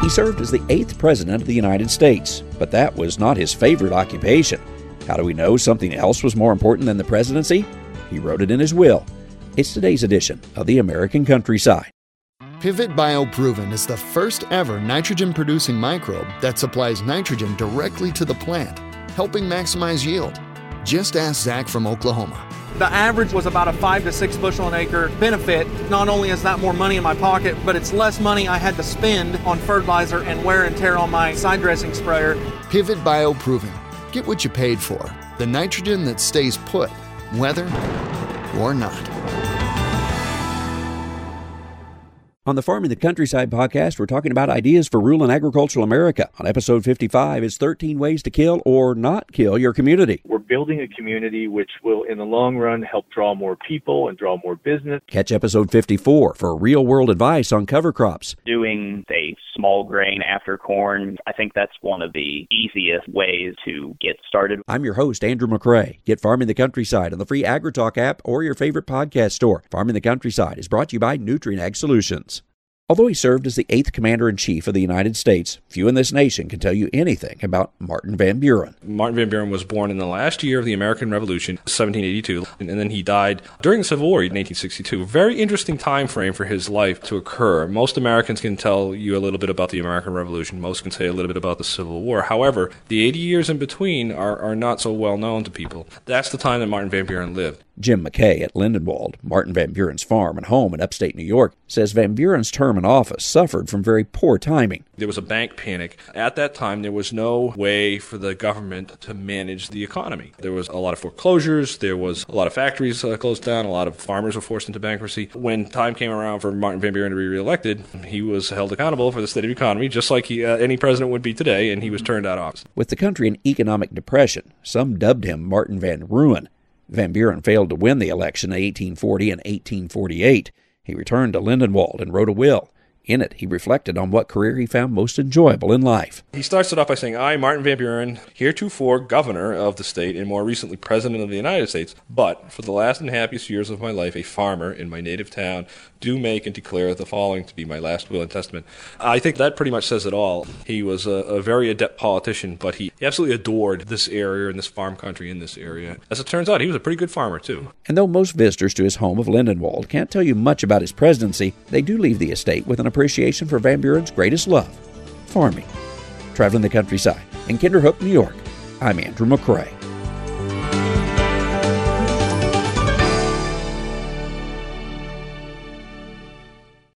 He served as the 8th President of the United States, but that was not his favorite occupation. How do we know something else was more important than the presidency? He wrote it in his will. It's today's edition of the American Countryside. Pivot BioProven is the first ever nitrogen-producing microbe that supplies nitrogen directly to the plant, helping maximize yield. Just ask Zach from Oklahoma. The average was about a 5 to 6 bushel an acre benefit. Not only is that more money in my pocket, but it's less money I had to spend on fertilizer and wear and tear on my side dressing sprayer. Pivot BioProven. Get what you paid for. The nitrogen that stays put, whether or not. On the Farming the Countryside podcast, we're talking about ideas for rural and agricultural America. On episode 55 is 13 ways to kill or not kill your community. We're building a community which will, in the long run, help draw more people and draw more business. Catch episode 54 for real-world advice on cover crops. Doing a small grain after corn, I think that's one of the easiest ways to get started. I'm your host, Andrew McCrae. Get Farming the Countryside on the free AgriTalk app or your favorite podcast store. Farming the Countryside is brought to you by Nutrien Ag Solutions. Although he served as the 8th Commander-in-Chief of the United States, few in this nation can tell you anything about Martin Van Buren. Martin Van Buren was born in the last year of the American Revolution, 1782, and then he died during the Civil War in 1862. Very interesting time frame for his life to occur. Most Americans can tell you a little bit about the American Revolution. Most can say a little bit about the Civil War. However, the 80 years in between are not so well known to people. That's the time that Martin Van Buren lived. Jim McKay at Lindenwold, Martin Van Buren's farm and home in upstate New York, says Van Buren's term in office suffered from very poor timing. There was a bank panic. At that time, there was no way for the government to manage the economy. There was a lot of foreclosures. There was a lot of factories closed down. A lot of farmers were forced into bankruptcy. When time came around for Martin Van Buren to be reelected, he was held accountable for the state of the economy, just like any president would be today, and he was turned out of office. With the country in economic depression, some dubbed him Martin Van Ruin. Van Buren failed to win the election in 1840 and 1848. He returned to Lindenwold and wrote a will. In it, he reflected on what career he found most enjoyable in life. He starts it off by saying, I, Martin Van Buren, heretofore governor of the state and more recently president of the United States, but for the last and happiest years of my life, a farmer in my native town, do make and declare the following to be my last will and testament. I think that pretty much says it all. He was a very adept politician, but he absolutely adored this area and this farm country in this area. As it turns out, he was a pretty good farmer, too. And though most visitors to his home of Lindenwold can't tell you much about his presidency, they do leave the estate with an appreciation for Van Buren's greatest love, farming. Traveling the Countryside in Kinderhook, New York, I'm Andrew McCrae.